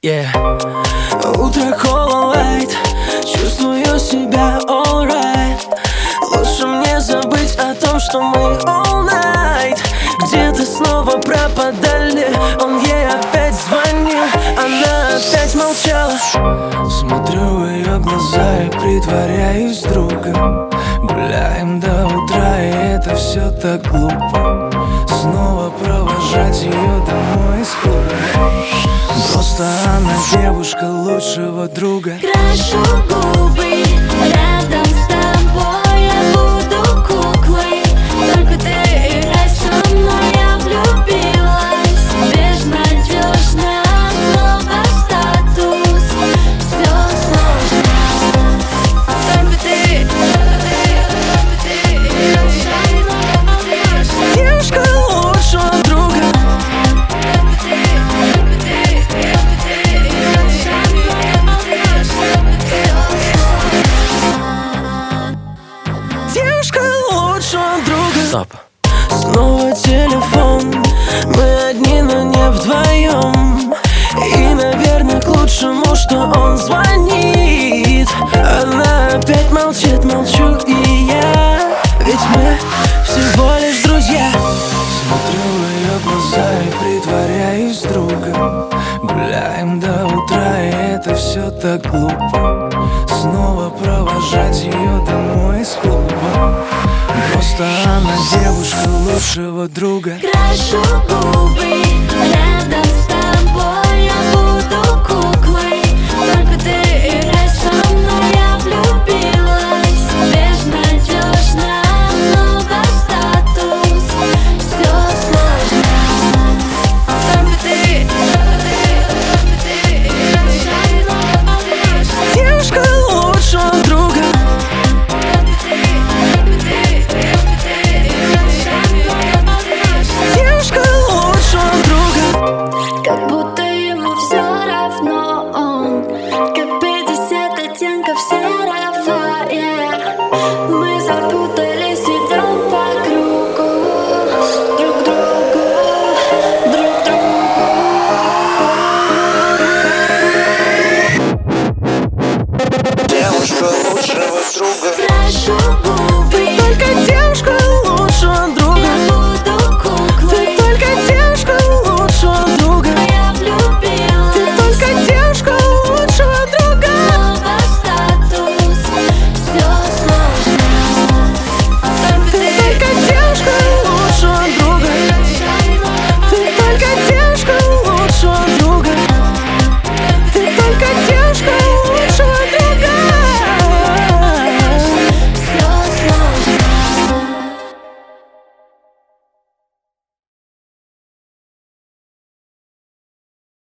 Утро кола лайт, чувствую себя alright. Лучше мне забыть о том, что мы all night. Где-то снова пропадали, он ей опять звонил, она опять молчала. Смотрю в ее глаза и притворяюсь другом. Гуляем до утра, и это все так глупо. Снова провожать ее домой из клуба. Просто она девушка лучшего друга. Крашу губы, рядом с тобой я буду куклой. Только ты играй со мной, я влюбилась. Безнадежно, снова статус. Все сложно. Только ты, девушка лучшего друга. Девушка лучшего друга. Стоп. Снова телефон, мы одни, но не вдвоем. И, наверное, к лучшему, что он звонит. Она опять молчит, молчу и я. Ведь мы всего лишь друзья. Смотрю в ее глаза и притворяюсь другом. Гуляем до утра, и это все так глупо. Снова провожать ее домой из клуба. Просто она девушка лучшего друга. крашу губы,